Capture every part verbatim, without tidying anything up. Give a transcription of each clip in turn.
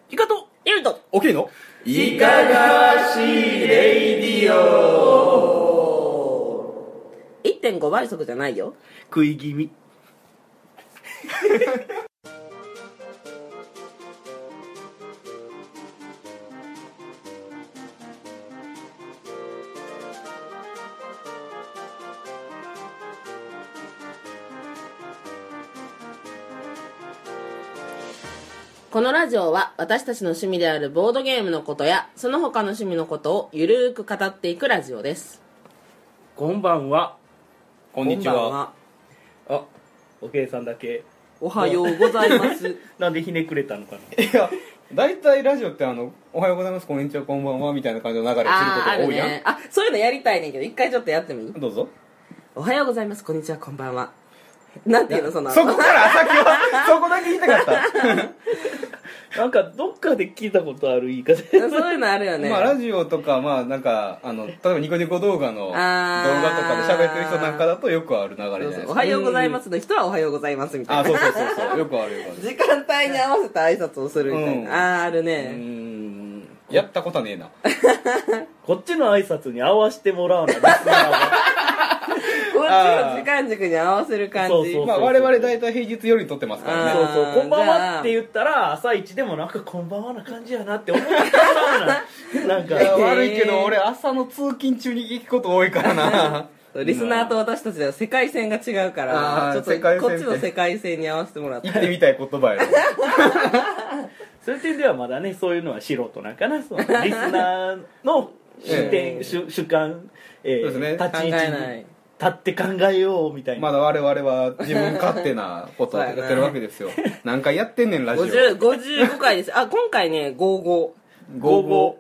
イカとエルト大きいのいかがわしいレイディオいってんご 倍速じゃないよ。 食い気味このラジオは私たちの趣味であるボードゲームのことやその他の趣味のことをゆるーく語っていくラジオです。 こんばんは。 こんにちこんばんは。 あ、おけいさんだけおはようございますなんでひねくれたのかな。 いや大体ラジオってあのおはようございますこんにちはこんばんはみたいな感じの流れをすることあーあるが多いやん、 ね。あ、そういうのやりたいねんけど一回ちょっとやってみいい？ どうぞ。 おはようございます、こんにちは、こんばんは。なんていうのそのそこから先はそこだけ言いたかったなんかどっかで聞いたことある言い方そういうのあるよね。 まあラジオとかまあなんかあの例えばニコニコ動画の動画とあーかで喋ってる人なんかだとよくある流れじゃないですか。 おはようございますの人はおはようございますみたいな。 あそうそうそうそうよくあるよくある。 時間帯に合わせた挨拶をするみたいな、 うんあーあるうーね。 んやったことねえな。 こっちの挨拶に合わせてもらうのリスナーがこっちの時間軸に合わせる感じ。 そうそうまあ我々大体平日夜に撮ってますからね。 そうそうあーこんばんじゃあはって言ったら朝一でもなんかこんばんはな感じやなって思ってもらうななんかいや悪いけど俺朝の通勤中に行くこと多いからなリスナーと私たちでは世界線が違うからあーちょっと世界線こっちの世界線に合わせてもらって言ってみたい言葉やろそういう点ではまだねそういうのは素人なんかなそのリスナーの視点、 ええ主主観、えーそうですね考え立ち位置にない。 立って考えようみたいな、 まだ我々は自分勝手なことをやってるわけですよ。何回やってんねんラジオ。 ごじゅう、ごじゅうごかいです。あ、今回ね、ごじゅうご。 ゴーゴ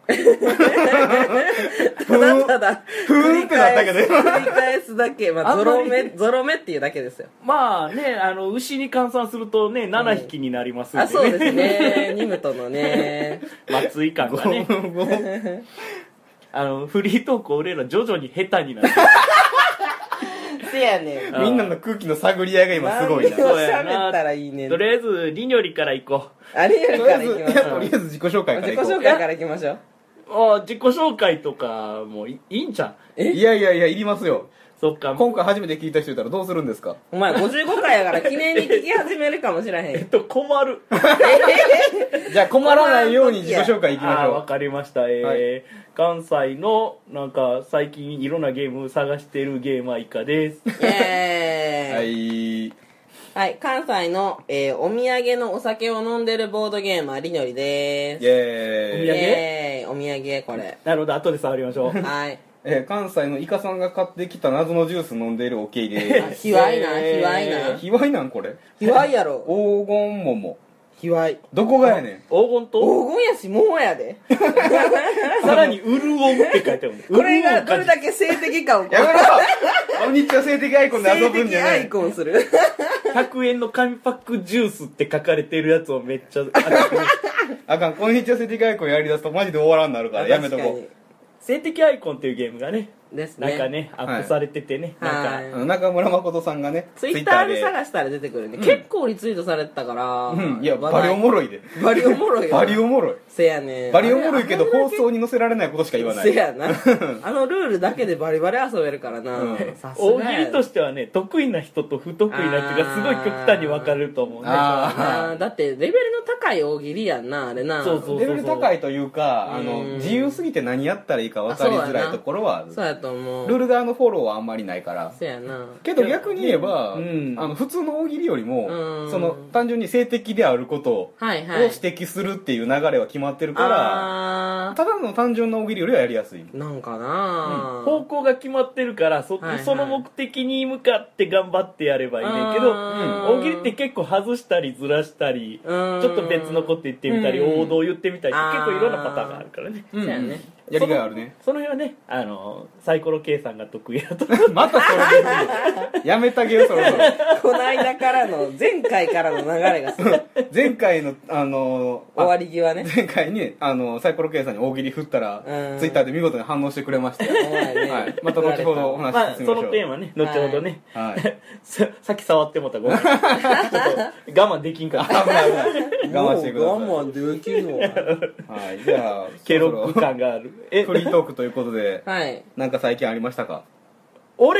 ただただ、 ふーんってなったけど繰り返すだけ。まあ、 あんまりゾロ目、ゾロ目っていうだけですよ。 まあねあの牛に換算するとねななひきになりますんで、ねあ、そうですね。ニムトのね。 松井感ー。ゴがねーゴー。 あのフリートーク俺ら徐々に下手になってせやねん。 あみんなの空気の探り合いが今すごいな。 何をそうやな喋ったらいいねん。 とりあえずリニョリから行こありえるからとりあえず、いや行きましょう。 とりあえず自己紹介から自己いこう。 紹介から行きましょう。 うあ自己紹介とかもういいいんじゃんえいやいやいや、いりますよ。 そっか今回初めて聞いた人いたらどうするんですか？ お前ごじゅうごかいやから記念に聞き始めるかもしらへん。 えっと困るじゃあ困らないように自己紹介いきましあーわょかりましたえー関西のなんか最近いろんなゲームを探してるゲーマーイカですイう。 エーイ。 はい。 はい、関西の、えーお土産のお酒を飲んでるボードゲーマーりのりでーす。 イェーイ。 お土産イエーイ。お土産これ。 なるほど後で触りましょうはい。 えー関西のイカさんが買ってきた謎のジュース飲んでいるおけいであす。 卑猥な、卑えー猥な。 卑猥なんこれ？ 卑猥やろ。 黄金桃。 卑猥。 どこがやねん。 黄金と黄金やし、桃やで。 さらに潤うって書いてあるこれがど潤う感じれだけ性的かを、 やめろこんにちは性的アイコンで遊性ぶんじゃない的アイ。コンする。 ひゃくえんの紙パックジュースって書かれてるやつをめっちゃ熱くあかん、こんにちは性的アイコンやりだすとマジで終わらんなるからやめとこ確かに性的アイコンっていうゲームがねですね。 なんかねアップされててね、 はいなんか、 はいあの中村誠さんがね、 ツイッターで探したら出てくるんで、 うん結構リツイートされてたから、 うん、いや、 話題バリおもろいで。 バリおもろいよ。 バリおもろい。 せやねん。 バリおもろいけどあれ放送に載せられないことしか言わない。 せやな。あのルールだけでバリバリ遊べるからな。 うんさす大がや喜利としてはね得意な人と不得意な人がすごい極端に分かれると思うねああーだってレベルの高い大喜利やんな、あれな。 そうそうレベル高いというか、あの、 うん自由すぎて何やったらいいか分かりづらいところはある。 そうやと思う。 ルール側のフォローはあんまりないから。 せやな。 けど逆に言えば、 うんあの普通の大喜利よりも、 うんその単純に性的であることをはいはい。 指摘するっていう流れは決まってるから、 あただの単純な大喜利よりはやりやすい。 ーなんかな、 方向が決まってるからそ,、 はいはいその目的に向かって頑張ってやればいいねんけど、 あー大喜利って結構外したりずらしたりちうんょっと別のこと言ってみたりうん王道言ってみたりって結構いろんなパターンがあるからねそうやね。 やりがいあるね。 その辺はね、あのサイコロ計算が得意だとまたそれでやめてあげよう、そろそろ。 この間からの前回からの流れがすごい前回の、あのー、 終わり際ね。 前回に、あの、サイコロ計算に大喜利振ったら、 うんツイッターで見事に反応してくれましたよ。 お前ねはい。また後ほどお話まあし進みましょう。 そのテーマね後ほどね、 はい。 ささっき触ってもったらごめんちょっと我慢できんかった危ない危ない。我慢してください。 もう我慢できるのはい。じゃあ、 ケロック感があるえフリートークということで、 はい。 なんか最近ありましたか？ 俺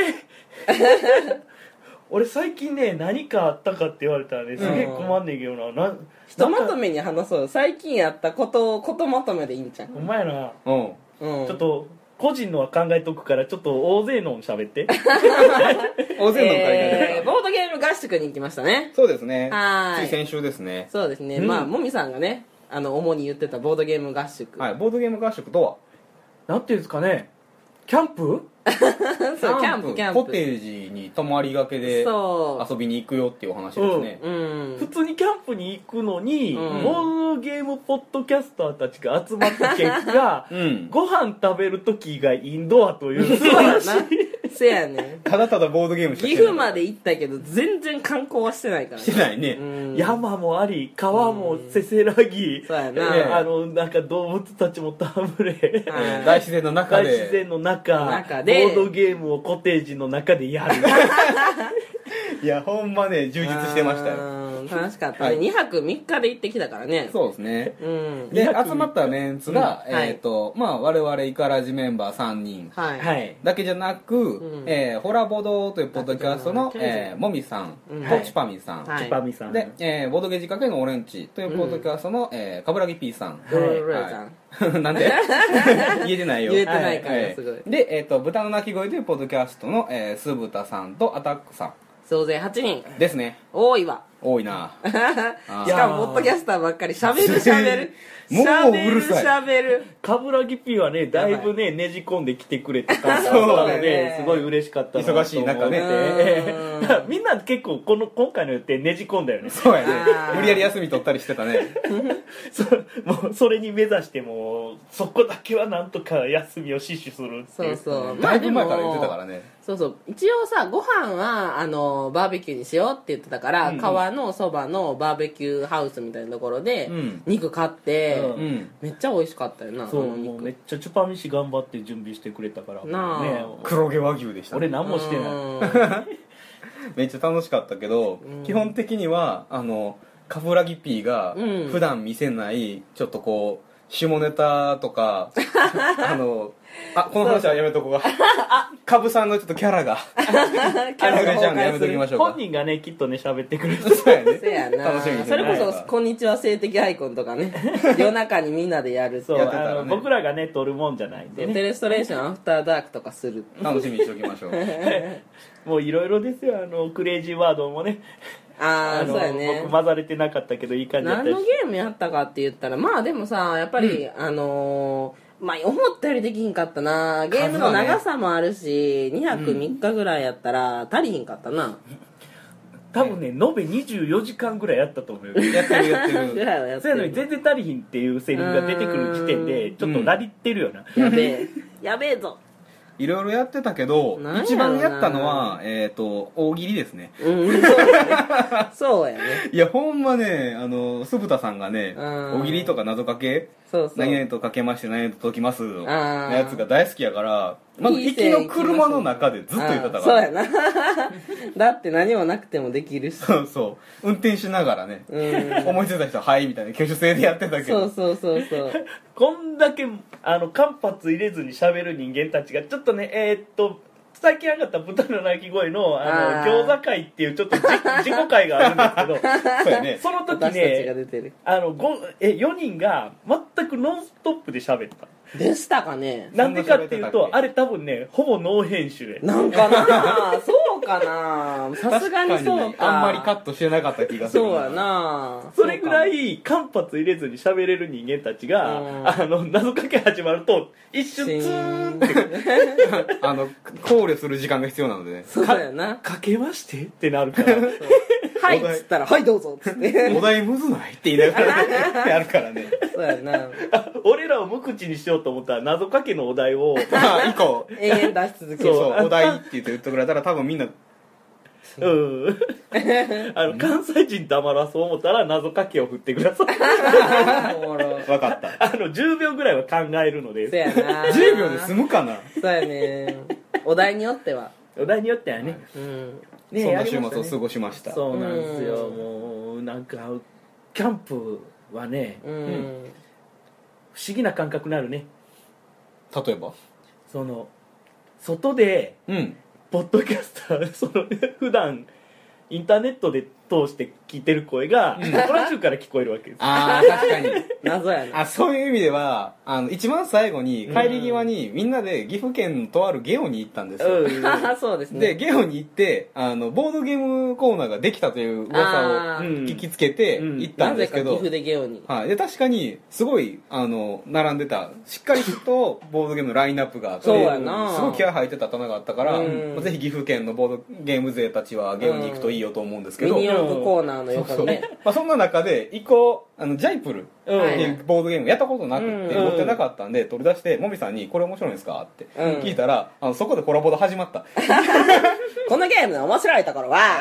俺最近ね何かあったかって言われたらねすげえ困んねんけどな、なひとまなんかとめに話そうよ。最近やったことをことまとめでいいんじゃん。 お前なうん。 うん。 ちょっと個人のは考えとくからちょっと大勢の喋って大勢の会えー、 がボードゲーム合宿に行きましたね。 そうですね。 はーいつい先週ですね。 そうですね。 うんまあ、もみさんがね、あの、主に言ってたボードゲーム合宿。 はい。ボードゲーム合宿とはなんていうんですかねキャンプそう、キャンプ、キャンプ。 コテージに泊まりがけでそ遊びに行くよっていうお話ですね。 う。うん。 普通にキャンプに行くのに、 うんボードゲームポッドキャスターたちが集まった結果うん。 ご飯食べる時がインドアという素そうやな晴らしい。 せやね。 ただただボードゲームしか岐してない阜まで行ったけど、全然観光はしてないからしてないね。 うん山もあり川もせせらぎ、 そうやねな。 あのなんか動物たちも戯れ、 はい大自然の中で。 大自然の中中でボードゲームをコテージの中でやるいや、ほんまね、充実してましたよ。 うん楽しかったね。 はいにはくみっかで行ってきたからね。 そうですね。 うん。 で、 にはく集まったメンツが、 うんはいえっと、まあ、我々イカラジメンバーさんにんはい。 はいだけじゃなく、 うんえーホラボドというポッドキャストのだけ、じゃなくてえーもみさんうんとチパミさん。 はいチパミさんで、えーボードゲージかけのオレンジというポッドキャストの、えー、かぶらぎ P さん。 ドロロロさん。 はいなんで言えてないよ。 言えてないからはいすごいで、えっ、と、豚の鳴き声というポッドキャストの、えー、酢豚さんとアタックさ総勢はちにん。 んですね。 多いわ。 多いな。あーしかも、ポッドキャスターばっかり喋る喋る。 もう喋るうるさい喋る。 冠城 P はねだいぶねねじ込んできてくれて感じだそうったのだよねですごい嬉しかったなと思って忙しい中ねうんみんな結構この今回の予定ねじ込んだよねそうやねあ。ー無理やり休み取ったりしてたね。 そもうそれに目指してもうそこだけはなんとか休みを死守するってそいううそう。 だいぶ前から言ってたからね。 そうそう。一応さ、ご飯は、あの、バーベキューにしようって言ってたから、 うんうん川のそばのバーベキューハウスみたいなところで、 うん肉買って、 うんうん。 めっちゃ美味しかったよな、 そうあの肉。 もうめっちゃチュパミシ頑張って準備してくれたからなあね黒毛和牛でしたね。 俺何もしてないうんめっちゃ楽しかったけど、 うん基本的にはあのカブラギ P がうん普段見せないちょっとこう下ネタとかあのあこの話はやめとこうかカブさんのちょっとキャラがキャラがあれちゃうんでやめときましょうか本人がねきっとね喋ってくれるそうやねせやな楽しみにしてそれこないそ「こんにちは性的アイコン」とかね夜中にみんなでやるそうやってたらねあの僕らがね撮るもんじゃないんでテねレストレーションアフターダークとかする楽しみにしておきましょうもういろいろですよあのクレイジーワードもねああのそうやね僕混ざれてなかったけどいい感じだったし何のゲームやったかって言ったらまあでもさやっぱり、あのーまあ思ったよりできひんかったなゲームの長さもあるし、にはくみっかぐらいやったら足りひんかったな、 多分ね延べにじゅうよじかんぐらいやったと思うよやってるやってぐるらいはやってそうやのにる全然足りひんっていうセリフが出てくる時点でちょっとラリってるよな、 やべえやべえぞいろいろやってたけどなんやろな一番やったのはえっ、と大喜利ですねうんそうやねそうやねいやほんまねあの酢豚さんがねうん大喜利とか謎かけそうそう何々とかけまして何々と解きますのあーやつが大好きやからまず行きの車の中でずっと言ってたからあーそうやなだって何もなくてもできるしそうそう運転しながらねうん思いついた人は「はい」みたいな挙手制でやってたけどそうそうそうそうこんだけあの間髪入れずに喋る人間たちがちょっとねえーっと最近上がった豚の鳴き声のああーの餃子会っていうちょっと自自己会があるんですけどそうやねその時私たちがね出てるあのごえよにんが全くノンストップで喋ったでしたかねなんでかっていうそんな喋ってたっけとあれ多分ねほぼノー編集でなんかなそうかなさすがにそう確かかにあんまりカットしてなかった気がするそうやなそれぐらいい間髪入れずに喋れる人間たちがうんあの謎かけ始まると一瞬ツーンってあの考慮する時間が必要なのでねそうやなかけましてってなるからはいっつったらはいどうぞっつってお題むずないって言いながらやるからねそうやな俺らを無口にしようと思ったら謎かけのお題をまあ以降永遠出し続ける。 そうお題って言って言ってくれたら多分みんなうんあの関西人黙らそう思ったら謎かけを振ってくださいおもろ。 分かったあのじゅうびょうぐらいは考えるのでそうやな。 じゅうびょうで済むかな。 そうやね。お題によっては。 お題によってはね、 うん。 ねそんな週やりましたね末を過ごしました。 そうなんですよ、 うんもうなんかキャンプはね、 うん。 不思議な感覚になるね。 例えばその外でうんポッドキャスターその普段インターネットで通して聞いてる声がトラ中から聞こえるわけです。 ああ確かに謎やな。 あそういう意味ではあの一番最後に帰り際にみんなで岐阜県のとあるゲオに行ったんですよ、 うんそうですね。 でゲオに行ってあのボードゲームコーナーができたという噂をあー聞きつけてうん行ったなんぜですけど、 か岐阜でゲオに。 はい、で確かにすごいあの並んでたしっかりとボードゲームのラインナップがあってそうやなすごい気合入ってた棚があったから、 うんまあぜひ岐阜県のボードゲーム勢たちはゲオに行くといいよと思うんですけど、 ミニ四駆コーナーの横にね。 まあ、そんな中で一個あのジャイプルってうんいうボードゲームやったことなくってうん持ってなかったんで取り出してもみさんに「これ面白いんですか?」ってうん聞いたらあのそこでコラボで始まったこのゲームの面白いところは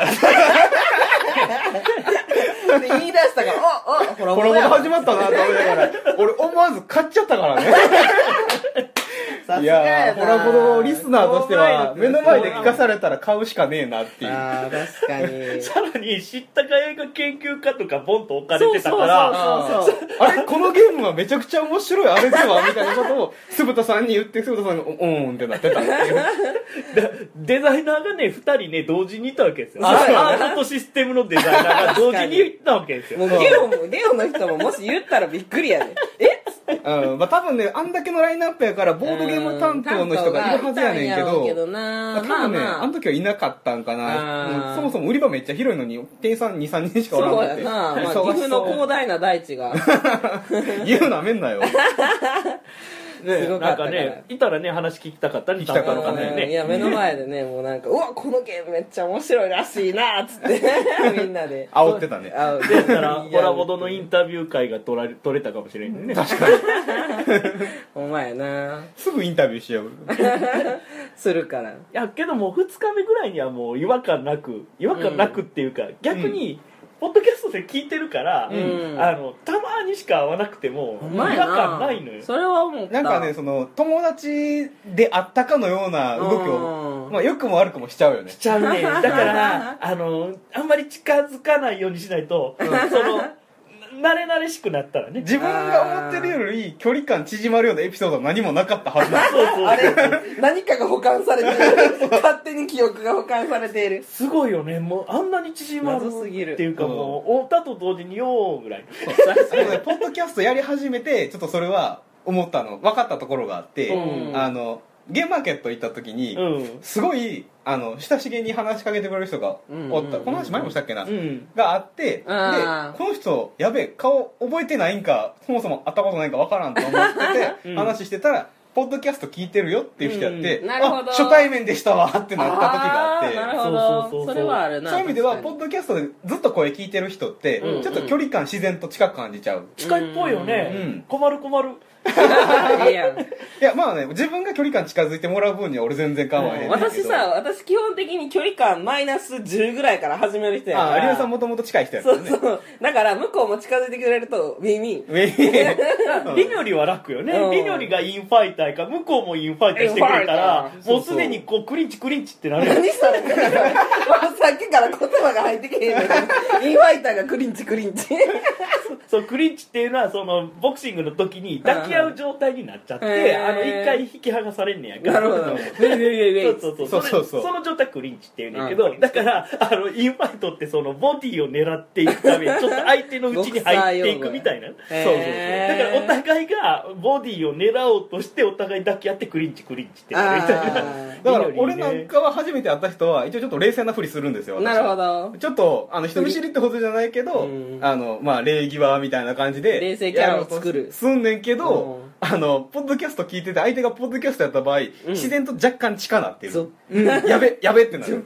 って言い出したから、おおコラコラボでボやわ始まったなと思いながら俺思わず買っちゃったからねさすいがやなやーコラボのリスナーとしては目の前で聞かされたら買うしかねえなっていうあー確かに。 さらに知ったか映画研究家とかボンと置かれてたからそうそうそうそう。 あれこのゲームはめちゃくちゃ面白いあれではみたいなことを酢豚さんに言って酢豚さんが「うんうん」ってなってたっていうでデザイナーがねふたりね同時にいたわけですよ。 あそうアートとシステムのデザイナーが同時にいたわけですよ。 もうゲオも、ゲオの人ももし言ったらびっくりやで。えうんまあ、多分ねあんだけのラインナップやからボードゲーム担当の人がいるはずやねんけど、 担当がいたんやろうけどなまあ、多分ね、 まあまああの時はいなかったんかな。 あーもうそもそも売り場めっちゃ広いのに店員さんにさんにんしかおらんそうくてやな、まあ、岐忙しそう阜の広大な大地が言うなめんなよねすごかったからなんかねいたらね話聞きたかったり聞きたかったね担当の方にいや目の前でねもうなんかうわこのゲームめっちゃ面白いらしいなっつってみんなで煽ってたねあでしたらいやコラボドのインタビュー会が取られ取れたかもしれんね。 確かにほんまやなすぐインタビューしちゃうするからいやけどもうふつかめぐらいにはもう違和感なく違和感なくっていうか、逆に、ポッドキャストで聞いてるから、 うんあのたまにしか会わなくても違和ほんまや感ないのよ。 それは思ったなんかねその友達であったかのような動きをうんまあ良くも悪くもしちゃうよねしちゃうね。だからあのあんまり近づかないようにしないと、その慣れ慣れしくなったらね。 自分が思ってるより距離感縮まるようなエピソードは何もなかったはずだそうそうあれ何かが保管されている勝手に記憶が保管されているすごいよね。もうあんなに縮まる謎すぎるっていうかもうおったと同時によーぐらい。 あのねポッドキャストやり始めてちょっとそれは思ったの分かったところがあって、 うんあのゲームマーケット行った時に、 うんすごいあの親しげに話しかけてくれる人がおった、 うんうんうんこの話前もしたっけな、 うん。 があってであーこの人やべえ顔覚えてないんかそもそも会ったことないんか分からんと思ってて、 うん話してたらポッドキャスト聞いてるよっていう人やって、 うんなるほどあ初対面でしたわってなった時があってーなるほそうそうそうどそうそれはあるなそういう意味では確かにポッドキャストでずっと声聞いてる人って、 うんちょっと距離感自然と近く感じちゃう、 近いっぽいよね。 うん困る困る。 いいやんいやまあね自分が距離感近づいてもらう分には俺全然構わへんねんけど私さ私基本的に距離感マイナスじゅうぐらいから始める人やからあ有吉さんもともと近い人やかそらねうそうだから向こうも近づいてくれるとウィンウィンウェイリニョリは楽よね、 うんリニョリがインファイターか向こうもインファイターしてくれたらインファイターもうすでにこうクリンチクリンチってなる何それさっきから言葉が入ってけへんのにインファイターがクリンチクリンチそうクリンチっていうのはそのボクシングの時に抱き合う状態になっちゃって、 へーあの一回引き剥がされんねやんかなるほどウェイウェイウェイウェイそうそうそうそうそうそうそれその状態クリンチっていうんだけど、だからあのインファイトってそのボディを狙っていくためにちょっと相手の内に入っていくみたいなそうそうそうへーだからお互いがボディを狙おうとしてお互い抱き合ってクリンチクリンチってなるみたいなあだからリニョリね俺なんかは初めて会った人は一応ちょっと冷静なふりするんですよ私ーなるほどちょっとあの人見知りってことじゃないけど、 うんあのまあ礼儀はみたいな感じで冷静キャラを作るやろうとすんねんけど、 うんあのポッドキャスト聞いてて相手がポッドキャストやった場合、自然と若干近なってる、 そううんやべやべってなる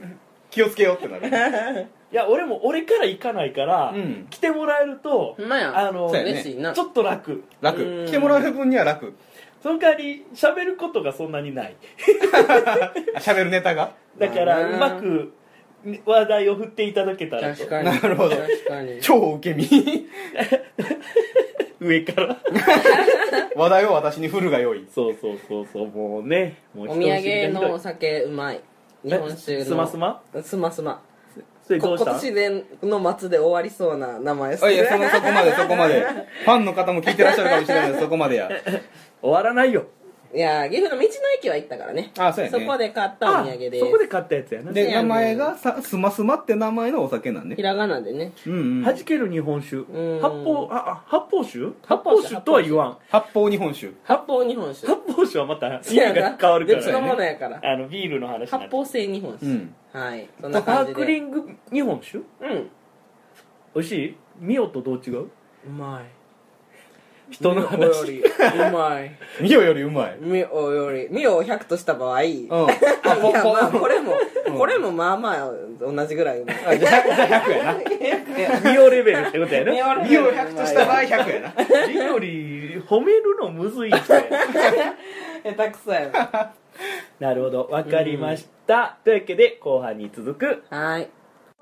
気をつけようってなる。 いや俺も俺から行かないから、 うん、 来てもらえるとほんまやあの、 そうやね、 嬉しいな。 ちょっと楽楽。来てもらえる分には楽。 その代わり喋ることがそんなにない喋るネタがだからうまく話題を振っていただけたらと。 確かに。 なるほど。 確かに。 超受け身。 上から話題を私に振るが良い。 そうそうそうそうもうねもうお土産のお酒うまい。日本酒のスマスマスマスマ。 それどうした今年での末で終わりそうな名前ですあいやそのそこまでそこまでファンの方も聞いてらっしゃるかもしれないですそこまでや。 終わらないよ。 いや岐阜の道の駅は行ったからね。 あそうやね。 そこで買ったお土産でそこで買ったやつやな。 で名前がさスマスマって名前のお酒なんね。 ひらがなでね。 うんうん。 はじける日本酒。 ん発泡ああ発泡酒？発発泡酒泡酒とは言わん。 発泡日本酒。 発泡日本酒。 発泡酒はまた意味が変わるから別のものやから。 あのビールの話になる。 発泡性日本酒。 うん。 はい。そんなパー感じで。 クリング日本酒？ うん。 美味しい？ミオとどう違う？ うまい。 人のミオよ話。 りうまい。 ミオよりうまい。 ミオよりミオをひゃくとした場合、いうん。あポやまあポこれもうんこれもまあまあ同じぐらいうまい。 あじゃあじゃあひゃくやな。 ミオレベルってことやね。 ミオひゃくとした場合ひゃくやな。 ミより褒めるのむずい人や。 下手くそやな。 なるほどわかりました。というわけで後半に続く。 はい。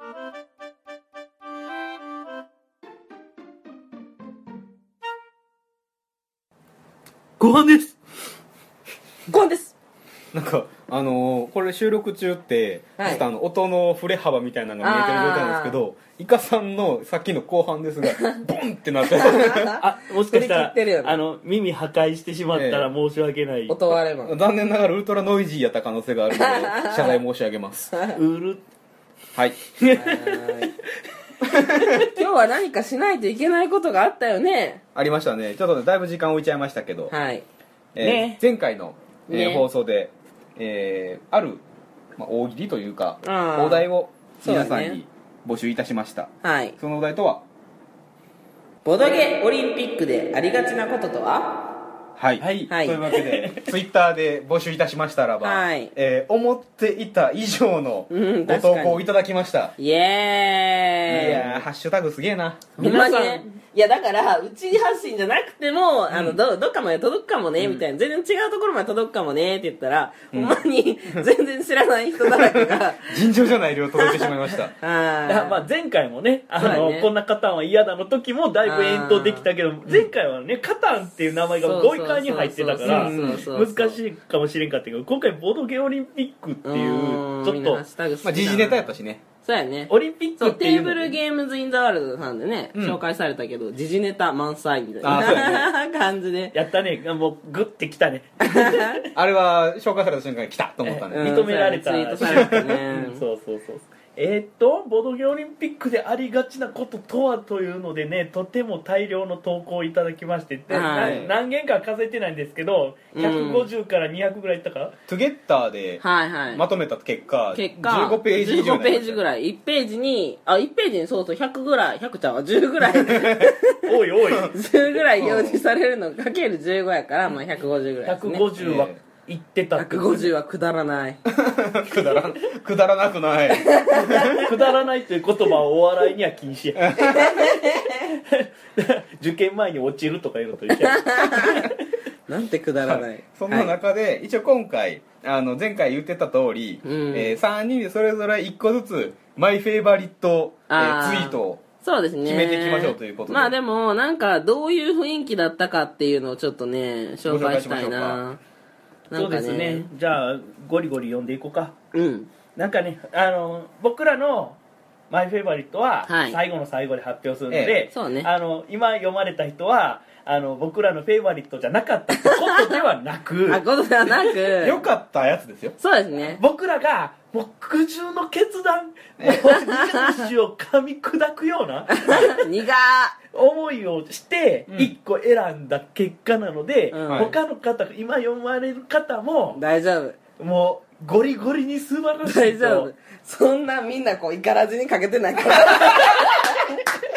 後半です。 ゴンです。 なんかあのー、これ収録中って、 はいちょっとあの音の振れ幅みたいなのが見えてる状態なんですけど、イカさんのさっきの後半ですがボンってなってあもしかした振り切ってるよねらあの耳破壊してしまったら申し訳ない。 音割れマン。 残念ながらウルトラノイジーやった可能性があるので謝罪申し上げますうるはいはい今日は何かしないといけないことがあったよね。 ありましたね。ちょっとねだいぶ時間置いちゃいましたけど、 はい。 えーね前回の、えーね放送で、えーある、まあ、大喜利というかあーお題を皆さそうだねんに募集いたしました。 はい。 そのお題とはボドゲオリンピックでありがちなこととは？ はい、 はいはいというわけでツイッターで募集いたしましたらば、 はいえー思っていた以上のうんご投稿をいただきました。 イエーイ。 いやーハッシュタグすげえな。 ほんまに皆さね。いやだからうち発信じゃなくても、あのどどっかまで届くかもね、みたいな全然違うところまで届くかもねって言ったら、ほんまに全然知らない人だらけが尋常じゃない量届いてしまいました。 いやまああ前回もねあのそうだねこんなカタンは嫌だの時もだいぶ遠投できたけど前回はねカタンっていう名前が語彙化に入ってたからそうそうそうそう難しいかもしれんかったけど今回ボドゲオリンピックっていうちょっとみんなハッシュタグ好きだなまあ時事ネタやったしね。 そうやねオリンピッそうクっていうのテーブルゲームズ・イン・ザ・ワールドさんでね、 うん紹介されたけど時事ネタ満載みたいあそうな感じでやったねもうグッてきたねあれは紹介された瞬間に来たと思ったね。 うん認められたツイートされてねうんそうそうそうえー、っとボドゲオリンピックでありがちなこととはというのでねとても大量の投稿をいただきましてで、 はいな何件かは数えてないんですけどひゃくごじゅうからにひゃくぐらいいったか、 トゥゲッターではいはいまとめた結果、 結果じゅうごページ以上じゅうごページぐい。 らいいちページにあいちページにそうそうひゃくぐらいひゃくちゃんはじゅうぐらいおいおいじゅうぐらい表示されるのかけるじゅうごやからまあひゃくごじゅうぐらいですねひゃくごじゅうは言ってたってひゃくごじゅうはくだらないくだらん、くだらなくない。 くだらないという言葉はお笑いには禁止や受験前に落ちるとかいうのと一緒やなんてくだらないそんな中で、一応今回、あの、前回言ってた通り、 うんえーさんにんでそれぞれいっこずつ、マイフェイバリット、えーあーツイートを、 そうですね決めていきましょうということでまあでもなんかどういう雰囲気だったかっていうのをちょっとね紹介したいななそうんかですねじゃあゴリゴリ読んでいこうかうんなんかねあの僕らのマイフェイバリットははい最後の最後で発表するので、 えそうねあの今読まれた人はあの僕らのフェイバリットじゃなかったってことではなくあことではなくよかったやつですよ。 そうですね僕らがもう苦渋の決断もう二足を噛み砕くような苦思いをしてうんいっこ選んだ結果なので、 うん他の方今読まれる方も大丈夫もうゴリゴリに素晴らしいと大丈夫そんなみんなこうイカラジにかけてないから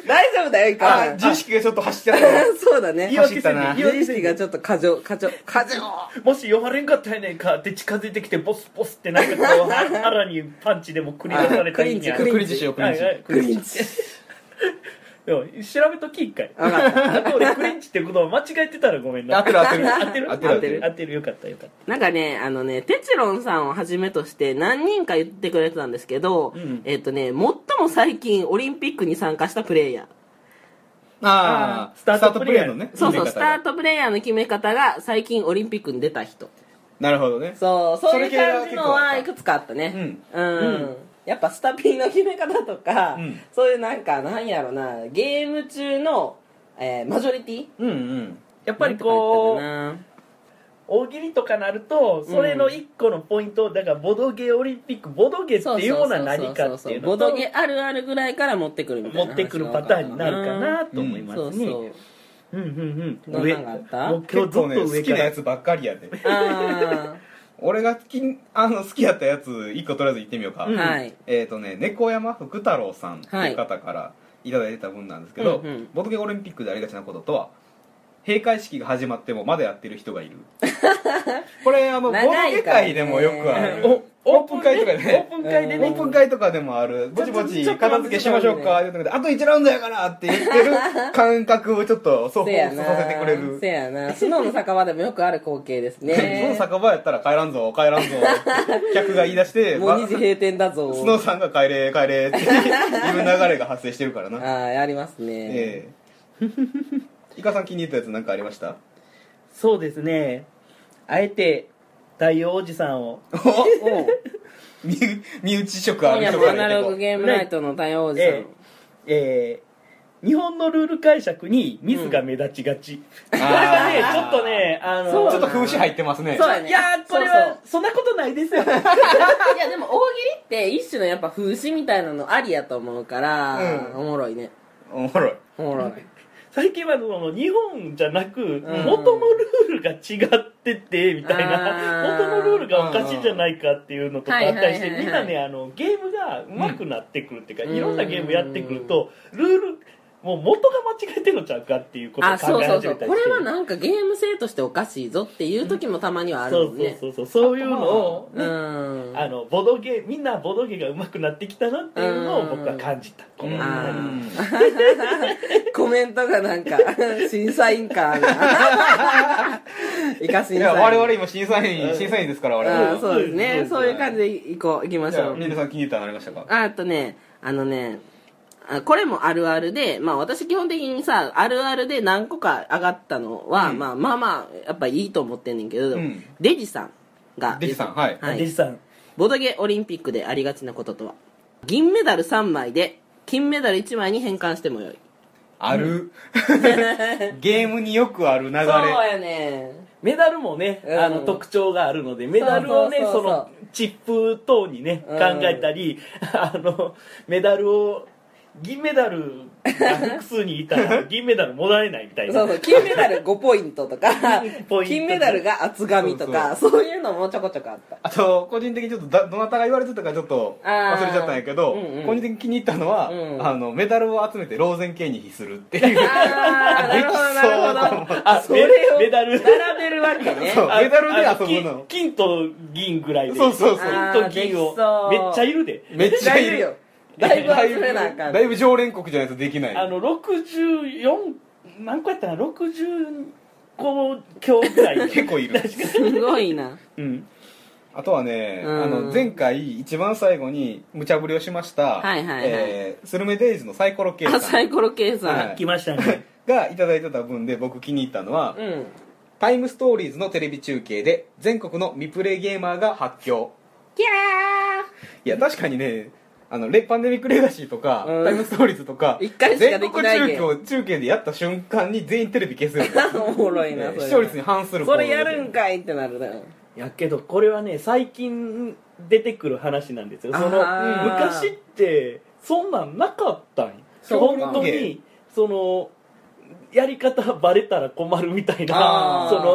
大丈夫だよ、いかあ自意識がちょっと走っちゃったそうだね。 言い訳せん走ったなで自意識がちょっと過剰、過剰、過剰。 もし呼ばれんかったやねんかって近づいてきてボスボスってなんかこう腹にパンチでも繰り出されたらいいんや。 クリンチクリンチしようクリンチはいはいクリンチ。 でも調べとき一回。 わかった。 あと俺クリンチって言葉間違えてたらごめんな。 合ってる合ってる合ってる合ってる合ってる合ってるよかったよかっなんかね、あのね、テチロンさんをはじめとして何人か言ってくれてたんですけど、 うんえっとね、最も最近オリンピックに参加したプレイヤー。 ああスタートプレイヤーのねそうそう、スタ決め方がートプレイヤーの決め方が最近オリンピックに出た人。 なるほどねそう、そういうそれ系が感じの結構あったはいくつかあったね。うん。 うんやっぱスタピンの決め方とか、 うんそういうなんか、なんやろな、ゲーム中の、えーマジョリティうんうんやっぱりこうなんとか言ったかな大喜利とかなるとそれの一個のポイントだからボドゲオリンピックボドゲっていうものは何かっていうのとボドゲあるあるぐらいから持ってくるみたいな持ってくるパターンになるかなと思いますね。 そうそう。 うんうんうん。 どんなんがあったもう今日ずっと結構ね好上からきなやつばっかりやであ俺が好きあの好きやったやつ一個とりあえず言ってみようか、 うんあ、はい。 えっ、ー、とね猫山福太郎さんという方からいただいてた分なんですけど、 うんうんボトゲオリンピックでありがちなこととは閉会式が始まってもまだやってる人がいるこれあのボト長いゲからね界でもよくあるおオープン会とかでねオープン会でねオープン会とかでもあるぼちぼち片付けしましょうか言うてあといちラウンドやからって言ってる感覚をちょっとそうせやな。 させてくれるせやな。スノーの酒場でもよくある光景ですそのね。 酒場やったら帰らんぞ帰らんぞって客が言い出してもうにじ閉店だぞ。 スノーさんが帰れ帰れっていう流れが発生してるからなああ、やりますね。 ええイカさん気に入ったやつ何かありましたそうですね。あえて太陽おじさんをおう身身内色あ今夜る人もアナログがいてこゲームナイトの太陽おじさん。 ええー日本のルール解釈にミスが目立ちがち、これはねちょっとねあのそうちょっと風刺入ってますねそうやねいやーこれはそんなことないですよいやでも大喜利って一種のやっぱ風刺みたいなのありやと思うから、 うんおもろいね。 おもろいおもろい。 最近はその日本じゃなく、 ん元のルールが違っててみたいなあー元のルールがおかしいんじゃないかっていうのとかあったりしてはいはいはいはいみんなねあのゲームが上手くなってくるっていうか、 うんいろんなゲームやってくるとルールもう元が間違えてるのちゃうかっていうことをあ、そう考えそうそう。 始めたりしてこれはなんかゲーム性としておかしいぞっていう時もたまにはあるそうもんね。 そうそうそうそういうのを、ねうん。 あのボドゲみんなボドゲが上手くなってきたなっていうのを僕は感じた、このあうんーコメントがなんか審査員感がイカ審査員いや我々今審査員審査員ですから我あ 々 ーそうですねそうそういう感じでいこういきましじゃあょう皆さん気に入ったのありましたかああとねあのねあこれもあるあるで、まあ私基本的にさ、あるあるで何個か上がったのは、 うんまあまあまあ、やっぱいいと思ってんねんけど、 うんデジさんが、 デジさんはいはいデジさんボドゲオリンピックでありがちなこととは、銀メダルさんまいで、金メダルいちまいに変換してもよい。 あるゲームによくある流れそうやね。 メダルもね、 うんあの特徴があるのでメダルをねそうそうそうそうそのチップ等にねうん考えたり、あのメダルを銀メダルが複数にいたら銀メダルもらえないみたいなそうそう、金メダルごポイントとかポイント、 金メダルが厚紙とか、そういうのもちょこちょこあった。 あと個人的にちょっとだどなたが言われてたかちょっとあー忘れちゃったんやけど、 うんうん個人的に気に入ったのは、 うんあのメダルを集めてローゼン系に比するっていうあー、なるほど、なるほど。 あそれをメダル並べるわけね。 そうあメダルであの遊ぶの金金と銀ぐらいでそうそうそう金と銀をあーできそうめっちゃいるでめっちゃいるよ。だいぶ集めなあかん。 だいぶ常連国じゃないとできないあのろくじゅうよん何個やったかなろくじゅうこ強ぐらい結構いる確かすごいな。 うんあとはね、 うんあの前回一番最後に無茶ぶりをしました、 はいはいはいえースルメデイズのサイコロ計あ、 算サイコロ計算。 はい来ましたねがいただいてた分で僕気に入ったのは、 うん。 タイムストーリーズのテレビ中継で全国の未プレイゲーマーが発狂。 キャいや確かにねあのレパンデミックレガシーとか、 うんタイムストーリーズとか一回しかできないゲーム全国中継中継でやった瞬間に全員テレビ消すよねーおもろいな、それ。 視聴率に反するそれやるんかいってなるな。 やけどこれはね最近出てくる話なんですよそのあー昔ってそんなんなかったんよそう本当にそのやり方バレたら困るみたいなあーその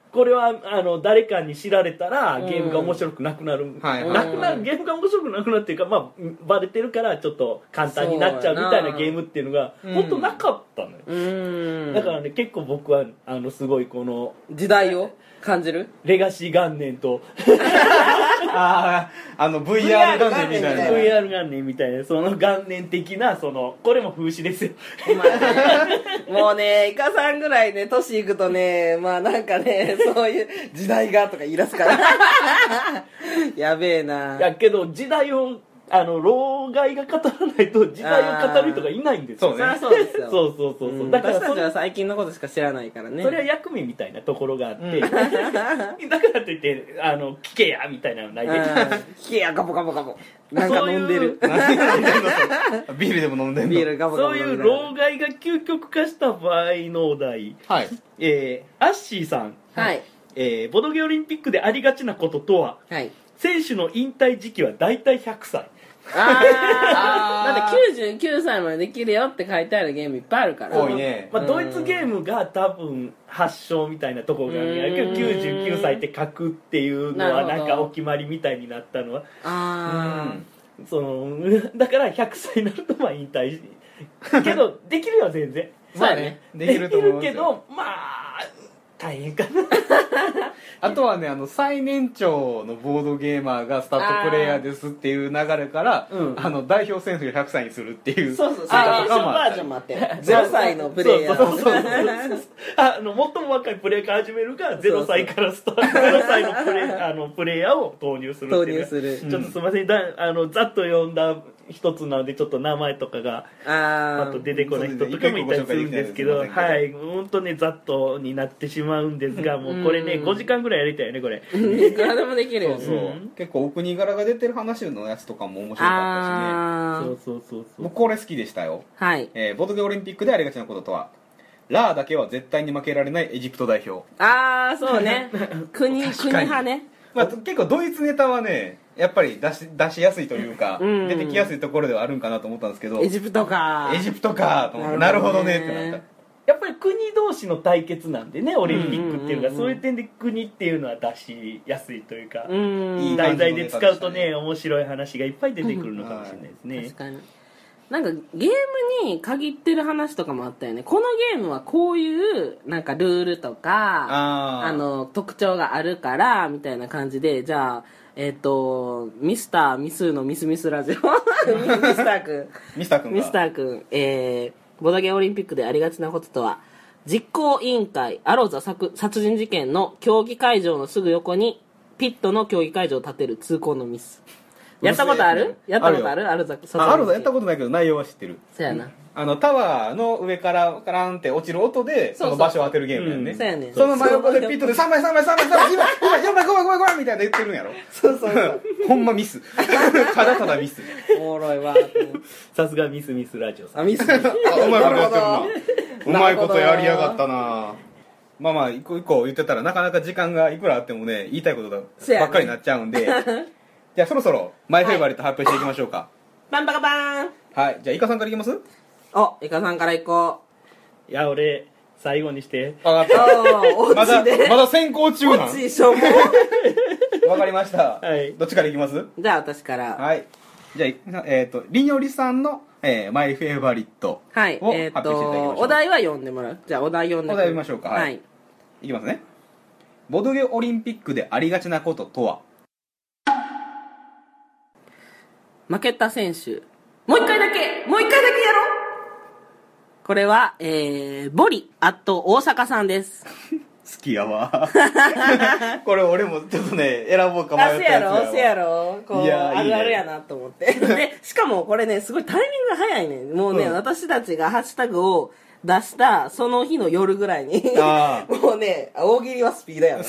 これはあの誰かに知られたらゲームが面白くなくなる、 んはいなくなるゲームが面白くなくなるっていうか、まあ、バレてるからちょっと簡単になっちゃうみたいなゲームっていうのがうん本当なかったのよ、 うんだからね結構僕はあのすごいこの時代を感じる。 レガシー元年とあああの ブイアール 元年みたいなブイアール 元年みたいなその元年的なそのこれも風刺ですよまあね、もうねイカさんぐらいね年いくとねまあなんかねそういう時代がとか言い出すからやべえないやけど時代をあの老害が語らないと時代を語る人がいないんですよ。 そうねそりゃそうですよ。 そうそうそうそう、 うんだからそれ私たちは最近のことしか知らないからね。 それは役目みたいなところがあって、 うんだからといってあの聞けやみたいなのないで、 うん聞けやガボガボガボなんか飲んでるそういう何飲んでんのそれビールでも飲んでんのビールガボガボそういう飲みながら老害が究極化した場合のお題、 はいえー、アッシーさん、 はいえーボドゲオリンピックでありがちなこととははい選手の引退時期は大体ひゃくさい。 ああだってきゅうじゅうきゅうさいまでできるよって書いてあるゲームいっぱいあるから多いねまあ、ドイツゲームが多分発祥みたいなところがあるんやけどうんきゅうじゅうきゅうさいって書くっていうのはなるほどなんかお決まりみたいになったのはあそのだからひゃくさいになるとまあ引退しけどできるよ全然そうやねできると思いますよできるけどまあ大変かなあとはねあの最年長のボードゲーマーがスタートプレイヤーですっていう流れからあ、 うんの代表選手がひゃくさいにするっていうそうそうあ最年少バージョンもあってゼロさいのプレイヤーそうそうそうそうあの最も若いプレイから始めるがゼロさいからスタートゼロさいのプレイあのプレイヤーを投入するっていう投入するちょっとすみませんだあのざっと読んだ一つなのでちょっと名前とかがあパッと出てこない人とかもいたりするんですけどそうですねはい本当ねざっとになってしまうんですがもうこれねうんごじかんぐらいやりたいよねこれあいくらでもできるよそうそう、 うん結構お国柄が出てる話のやつとかも面白かったしねあそうそうそうそう僕これ好きでしたよ、 あはいえーボードゲオリンピックでありがちなこととはラーだけは絶対に負けられないエジプト代表、 ああそうね国国派ねまあ、結構ドイツネタはねやっぱり出し出しやすいというか、 うん出てきやすいところではあるんかなと思ったんですけどエジプトかエジプトかと思ってなるほどねってなったやっぱり国同士の対決なんでねオリンピックっていうのが、 うんうんうんうんそういう点で国っていうのは出しやすいというか、 うんいい題材で使うとね面白い話がいっぱい出てくるのかもしれないですね、 確かになんかゲームに限ってる話とかもあったよね。このゲームはこういうなんかルールとかあーあの特徴があるからみたいな感じで、じゃあえっ、とミスターミスのミスミスラジオミスターくんミスター君がミスターくん、えー、ボドゲオリンピックでありがちなこととは、実行委員会アロザ殺殺人事件の競技会場のすぐ横にピットの競技会場を建てる痛恨のミス。やったことある？やったことある？アロザ殺人事件。 ああるぞやったことないけど内容は知ってる。 そうやな。 あのタワーの上からカランって落ちる音でそうそうその場所を当てるゲームやんね、 うんそうやねんその真横でピットでさんまいさんまいさんまいさんまい今今よんまいごまいごまいごまいみたいな言ってるんやろ。 そうそうそうほんまミスただただミスおもろいわって思う。 さすがミスミスラジオさんあミスあうまいことやってるなうまいことやりやがったな。 な。まあまあ一個一個言ってたらなかなか時間がいくらあってもね言いたいことだそうやねばっかりになっちゃうんでじゃあそろそろマイフェイバリット発表していきましょうか。 バンバカバーン。 はい、じゃあイカさんからいきます。 お、イカさんから行こいや俺最後にして分かっう。おー、 たまだオチで。 まだ先行中なんオチしょぼ。 わかりました、 はいどっちからいきます？ じゃあ私から。 はい。じゃあ、えっ、と、りにょりさんの、えーマイフェイバリットはい。 をえっ、 発表していただきましょう。 と、お題は読んでもらう。じゃあお題読んでお題読みましょうかはいはい。 いきますね。ボドゲオリンピックでありがちなこととは？ 負けた選手、もう一回だけもう一回だけやろう。これは、えー、ボリ、あと大阪さんです。 好きやわ。これ俺もちょっとね、選ぼうか迷あ、 ったやつやわ。 せやろせやろこういやあいいねるあるやなと思って。で、しかもこれね、すごいタイミングが早いね。もうね、 うん私たちがハッシュタグを出したその日の夜ぐらいに、 あもうね、大喜利はスピードやな。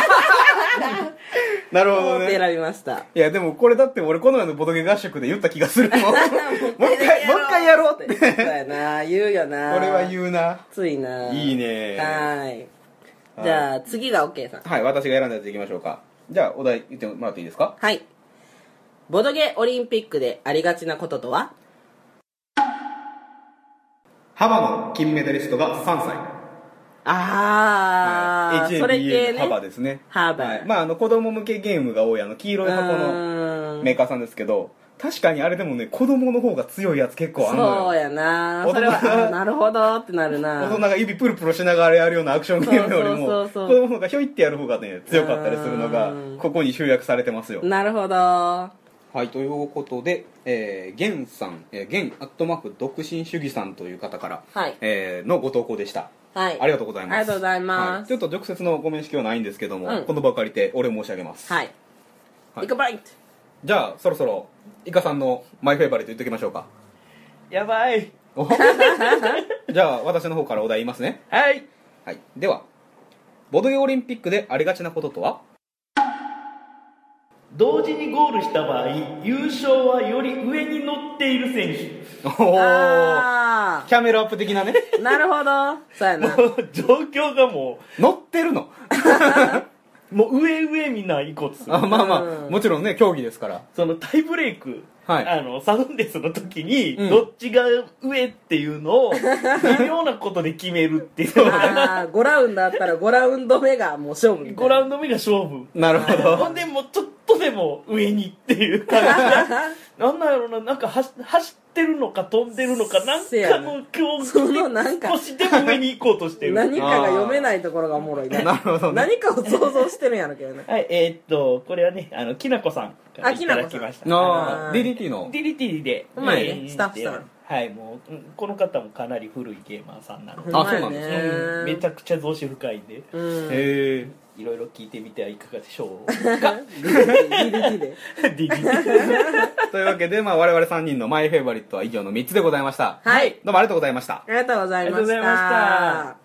なるほど思って選ね。 びました。 いや、でもこれだって俺この前のボドゲ合宿で言った気がするもん。もう一回、もう一回やろうって。 そうやな、言うよな。 これは言うな。 ついな。 いいねはーい。じゃあ次が OK さん。 はい、私が選んだやついきましょうか。じゃあ、お題言ってもらっていいですか？ はい。ボドゲオリンピックでありがちなこととは？ ハバの金メダリストがさんさい。 ああーそれ系エイチエービーエーね幅ですね。 ハーバー、 はい、まああの子供向けゲームが多いあの黄色い箱のメーカーさんですけど、確かにあれでもね子供の方が強いやつ結構あるのよ。 そうやな、 大人それはあなるほどってなるな。 大人が指プルプルしながらやるようなアクションゲームよりもそうそうそうそう子供の方がひょいってやる方がね強かったりするのがうんここに集約されてますよ。 なるほど。 はいということで、えー、ゲンさん、えー、ゲンアットマーク独身主義さんという方から、 はいえーのご投稿でした。 はい、 ありがとうございます。 ありがとうございます、 はい、ちょっと直接のご面識はないんですけども、 うんこの場を借りてお礼申し上げます。 はい、 はいイカバイト。 じゃあそろそろイカさんのマイフェイバリット言っておきましょうか。 やばい。 おじゃあ私の方からお題言いますね。 はい。 はい、ではボドゲオリンピックでありがちなこととは。 同時にゴールした場合、優勝はより上に乗っている選手。 おおあキャメルアップ的なねあなるほど、そうやな。 もう状況がも乗ってるのうもう上上みんな行こうとする。 あまあまあ、 うんもちろんね競技ですから。 そのタイブレイク、 はいあのサドンデスの時に、 うんどっちが上っていうのを微妙なことで決めるっていうああごラウンドあったらごラウンド目がもう勝負みたいな。 ごラウンド目が勝負。 なるほどほんでもうちょっとでも上にっていう感じでなんなんやろな、なんか走走ってるのか飛んでるのかなんせやなかの競技そのなんか少しでも上に行こうとしてる。 何かが読めないところがおもろいね。 なるほどね何かを想像してるんやろけどね。 はい、えーっとこれはね、あのきなこさんからいただきました。 あああーディーディーティー のディリティで、 うまいねえースタッフさん。 はい、もううんこの方もかなり古いゲーマーさんなので、 あそうなんですねうんめちゃくちゃ増資深いんで、 うん。 へえいろいろ聞いてみてはいかがでしょうディリティで。 ディリティというわけで、まあ、我々さんにんのマイフェイバリットは以上のみっつでございました。 はいどうもありがとうございました。 ありがとうございました。 ありがとうございま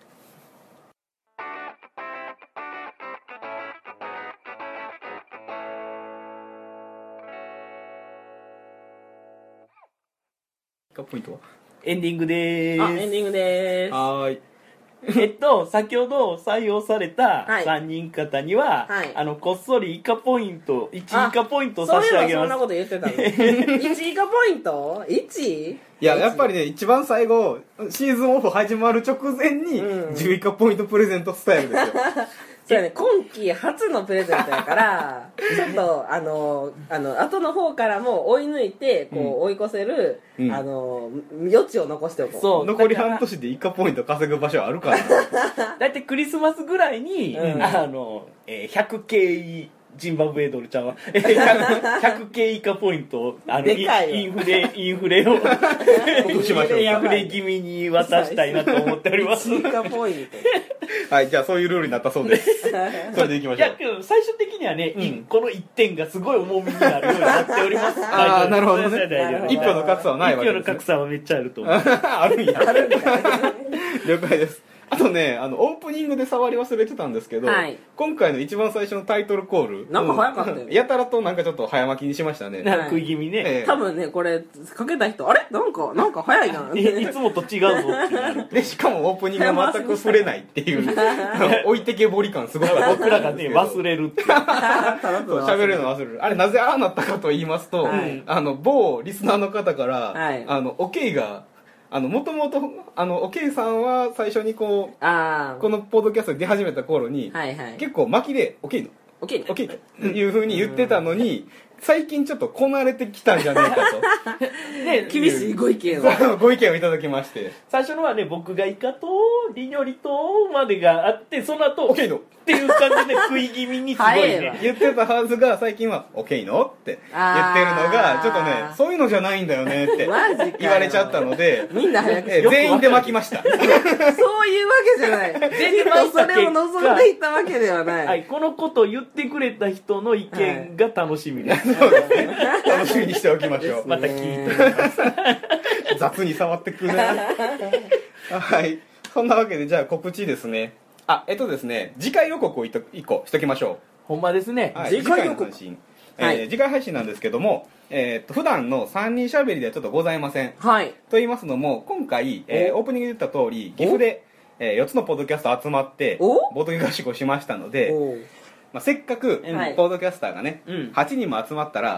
ポイントはエンディングであ、エンディングでーす。 はーい。 す。えっと、先ほど採用されたはいさんにん方には、 はいあの、こっそりイカポイント、いちイあカポイントをそう差し上げいえばそんなます。 こと言ってたの。いち以下ポイント いち? いや、やっぱりね、一番最後、シーズンオフ始まる直前にう、んじゅう以下ポイントプレゼントスタイルですよ。 そうやね、今季初のプレゼントやから、ちょっと、あの、あの、後の方からも追い抜いて、こう、 うん追い越せる、 うんあの、余地を残しておこう。 そう残りだから半年で以下ポイント稼ぐ場所あるかな。 だいたいクリスマスぐらいに、 うんあの、えー、ひゃくケージンバブエドルちゃんは、えー、ひゃくケー以下ポイントを、あの、 でかいわインフレ、インフレを、 告しましょうインフレ気味に渡したいなと思っております。 いち以下ポインはい、じゃあそういうルールになったそうです。それでいきまいしょうや。けど最終的にはね、 うんこのいってんがすごい重みになるようになっております。 あーなるほどね大丈夫です一票の格差はないわけ一票のですね格差はめっちゃあると思う。 あるんや。 ト。あるんだ。 了解です。あとね、あの、オープニングで触り忘れてたんですけど、 はい今回の一番最初のタイトルコール。 なんか早かったよねうんやたらとなんかちょっと早巻きにしましたね。 なんか食い気味ね、 ええ多分ね、これ、かけた人、あれなんか、なんか早いな。 いいつもと違うぞってなる。 で、しかもオープニングが全く触れないっていう、置いてけぼり感すごかった僕らがね、忘れるっていう。 ただそう喋るの忘れる。あれなぜああなったかと言いますと、 はいあの、某リスナーの方から、 はいあの、オケイが、あの、もともと、あの、オケイさんは最初にこあう、このポッドキャストに出始めた頃に、 あ。はいはい。 結構巻きで、オケイの、 オッケー。 オケイという風に言ってたのに、最近ちょっとこなれてきたんじゃないかで、 厳しいご意見を。 と、ご意見をいただきまして、 最初のはね、僕がイカと、リニョリとまでがあって、その後、 オケイのっていう感じで食い気味にすごい早いわね。 言ってたはずが最近は「オケイの?」って言ってるのがちょっとねそういうのじゃないんだよねってマジかよ言われちゃったのでみんな早くえ全員で巻きましたそういうわけじゃない。 全員きっとそれを望んでいたわけではない。 はい、このことを言ってくれた人の意見が楽しみです。 そうですね楽しみにしておきましょうまた聞いてみます。 雑に触ってくるなはいそんなわけでじゃあ告知ですねあえっとですね次回予告をいっこしときましょほんまですね。 う、はい、 次回予告の配信、 はいえー次回配信なんですけども、えーっと普段のさんにんしゃべりではちょっとございませんはい。 と言いますのも今回、えーおオープニングで言った通り岐阜で、えー、よっつのポッドキャスト集まっておボードゲ合宿をしましたので、 おうまあ、せっかく、 はいポッドキャスターがね、 うんはちにんも集まったら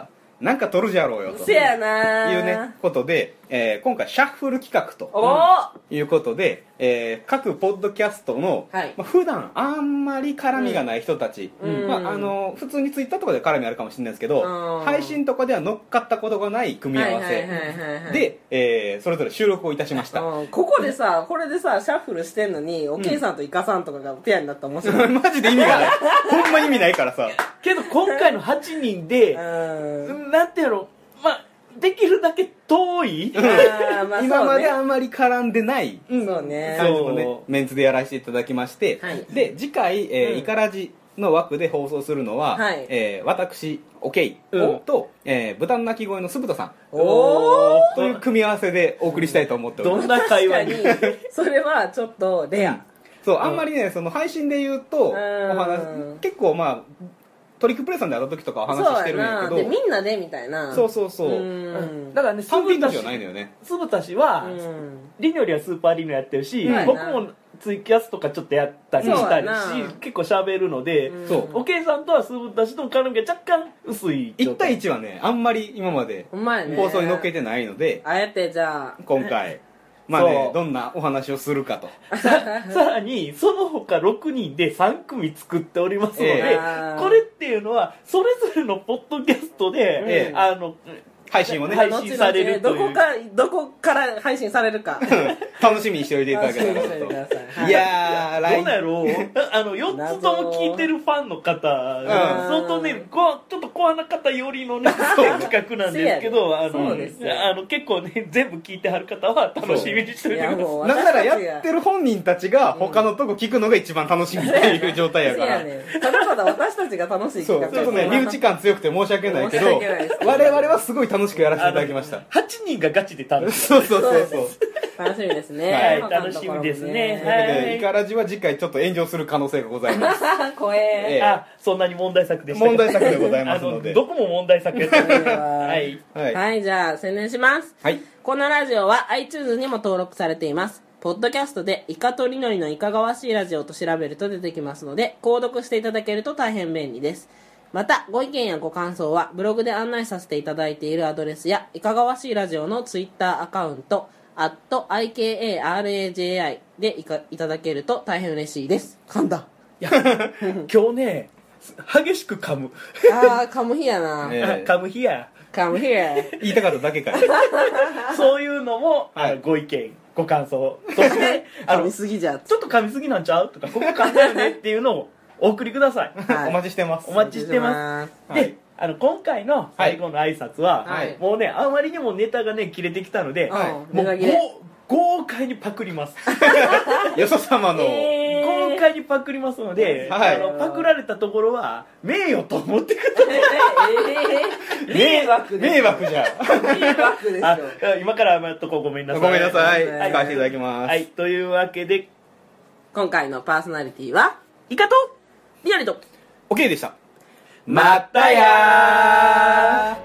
なんか撮るじゃろうよとせやないうねことで、えー今回シャッフル企画とおーいうことで、えー各ポッドキャストの、 はいまあ、普段あんまり絡みがない人たち、 うんまあ、あの普通にツイッターとかで絡みあるかもしれないですけど、 うん配信とかでは乗っかったことがない組み合わはいはいはいはいはいせで、えーそれぞれ収録をいたしました。 うんここでさこれでさシャッフルしてんのにおけいさんとイカさんとかがペアになったら面白い、 マジで意味がないほんま意味ないからさ。 けど今回のはちにんで、 うんなんてやろまあできるだけ遠い、 あーまあ今までそうあんまり絡んでないねそうね感じのねそうメンツでやらせていただきまして、 はいで次回、えーうんイカラジの枠で放送するのは、 はいえー私オケイうんと、えー豚の鳴き声の酢豚さんおーという組み合わせでお送りしたいと思っております。 どんな会話に確かにそれはちょっとレア、 そうあんまりねその配信で言うとおうん話結構まあトリックプレイさんで会った時とかお話ししてるんやけどそうやなでみんなでみたいなそうそうそううんだからね単品としてはないのよね。 酢豚氏は、 うんリニョリはスーパーリニョやってるし、 うん僕もツイキャスとかちょっとやったりしたりそうやしな結構喋るので、 うんそうおけいさんとは酢豚氏との絡みが若干薄いいち対いちはねあんまり今までほんまやね放送に乗っけてないのであえてじゃあ今回まあねそうどんなお話をするかとさらにその他ろくにんでさん組作っておりますので、 ええこれっていうのはそれぞれのポッドキャストで、 ええあの配信をね配信されるというどこかどこから配信されるか楽しみにしておいていただけたら楽しみにしておいてくださいはいといやーどうなんやろうあのよっつとも聞いてるファンの方うん相当ねこちょっとコアな方よりのね企画なんですけどあそうのですよあの結構ね全部聞いてはる方は楽しみにしておいてください。 もうなんならやってる本人たちが他のとこ聞くのが一番楽しみっていう状態やからせやねただただ私たちが楽しいそうちょっとね身内感強くて申し訳ないけど申し訳ないです我々はすごい楽しくやらせていただきましたはちにんがガチで楽しいそうそうそうそう楽しみですねはい他のところも楽しみですねというわけはいでイカラジは次回ちょっと炎上する可能性がございます怖えええあそんなに問題作でしたか問題作でございますのであのどこも問題作やったのでははいはいはいじゃあ宣伝しますはいこのラジオは iTunes にも登録されていますポッドキャストでイカとりのりのいかがわしいラジオと調べると出てきますので購読していただけると大変便利ですまたご意見やご感想はブログで案内させていただいているアドレスやいかがわしいラジオのツイッターアカウント アット アイケーエーアールエージェーアイ でいかいただけると大変嬉しいです噛んだいや今日ね激しく噛むあー噛む日やな、 ええ噛む日や噛む日や言いたかっただけかいそういうのも、 はいあのご意見ご感想そしてあ噛のみすぎじゃちょっと噛みすぎなんちゃうとかここ噛んだよねっていうのをお送りくださいはいお待ちしてますお待ちしてますはいであの今回の最後の挨拶は、 はいもうねあまりにもネタがね切れてきたので、 はいもうネタ切れご豪快にパクりますよそ様のえー豪快にパクりますので、 はいあのパクられたところは名誉と思ってくださいえー、迷惑です迷惑じゃ迷惑ですよあ今からやっとこうごめんなさいごめんなさいはい使わせていただきますはいというわけで今回のパーソナリティはイカとリアリと OK でしたまたやー